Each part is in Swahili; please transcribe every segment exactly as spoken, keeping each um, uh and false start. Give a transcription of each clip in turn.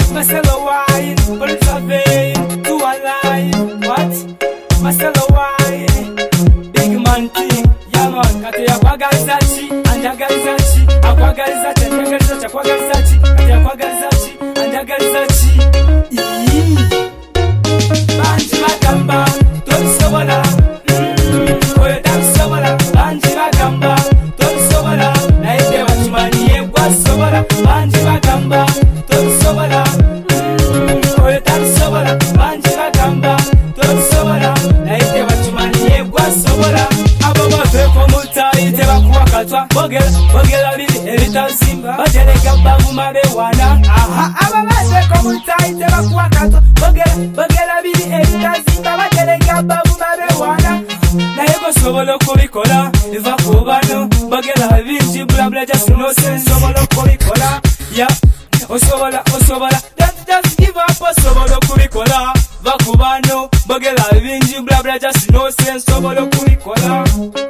Marcelo wine, police are vain, to alive. What? Marcelo wine, big man thing, yeah man. Kate ya kwa galizachi, anja galizachi, akwa galizachi, anja galizachi, akwa galizachi, kate ya kwa galizachi, anja galizachi. Iiii, banji bagamba, toli sobola. Mmm, oyo dam sobola, banji bagamba, toli sobola. Na ite watumaniye kwa sobola, banji bagamba, toli sobola. Mmm, oyo dam sobola, banji bagamba, toli sobola. Na ite watumaniye kwa sobola. Abo bote komuta ite bakuwakatwa, bogela, bogela bili ebitazimba, batereka bavuma bewana. Aha, abo bote komuta ite bakuwakatwa, bogela, bogela bili ebitazimba, batereka bavuma bewana. Naye gosobola okubikola, eva kubano, bogela bingi blabla just no sense, sobola okubikola, yeah. Osobola, osobola, don't just give up, osobola okubikola, va kubano, bogela bingi blabla just no sense, sobola okubikola.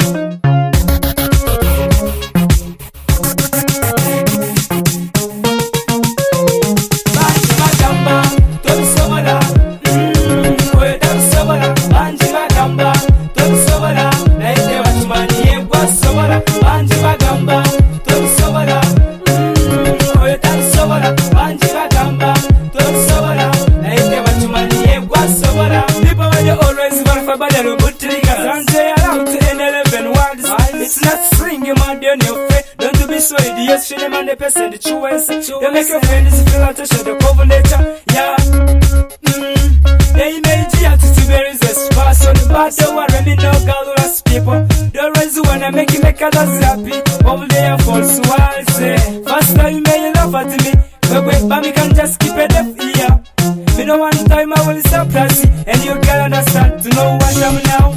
It's not swinging man down your face. Don't be so idiot, show them on the person the true answer. You make your friends feel like to show the cover nature. Yeah. Mmm. They made you have to be resist. Pass on the bad, don't worry me no girl as people. The rest wanna make you make others happy. Over there false so I'll say. Faster you may love at me. But wait, but me can just keep it up here. Me no one time I will surprise you. And you can understand to know what I'm now.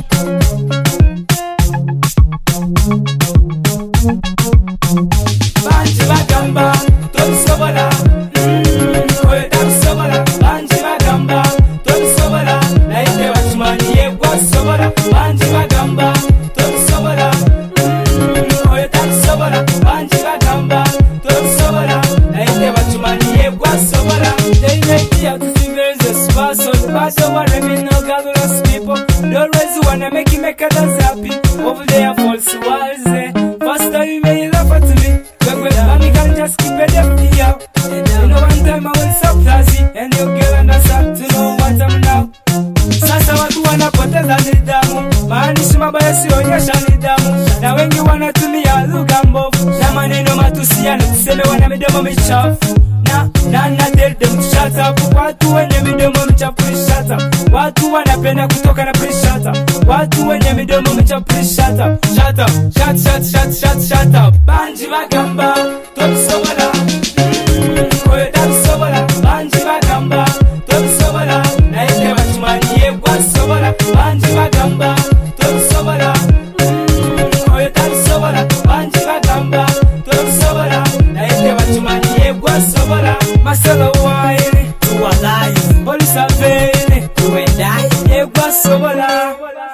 Banji bagamba, toli sobola. Mmm, oyo dam sobola. Banji bagamba, toli sobola. Na ite watumaniye kwa sobola. Banji bagamba, toli sobola. Mmm, oyo dam sobola. Banji bagamba, toli sobola. Na ite watumaniye kwa sobola. They make you out to see where is the spot. So the bad don't worry me no godless people. Don't raise wanna make you make others happy. Over there false walls there. Faster you may laugh at me. Mommy can just keep it up here. You know one time I will surprise you. And your girl understand to know what I'm now. Sasa watu wanapoteza nidhamu. Maanishi mabaya sionyesha nidhamu. Na wengi wanatumia lugha mbovu. Na maneno matusiano tuseme wana midomo michafu. Na na na tell them to shut up. Watu wenye midomo michafu shut up. Watu wanapenda kutoka na please shut up. Watu wenye midomo michafu please shut up. Shut up. Shut shut shut shut shut up. Banji bagamba, toli sobola. Mmm, oyo dam sobola. Banji bagamba, toli sobola. Na ite watumaniye kwa sobola. Banji bagamba, toli sobola. Mmm, oyo dam sobola. Banji bagamba, toli sobola. Na ite watumaniye kwa sobola. Marcelo wine, to alive. Police are vain, to and die. Ye kwa sobola.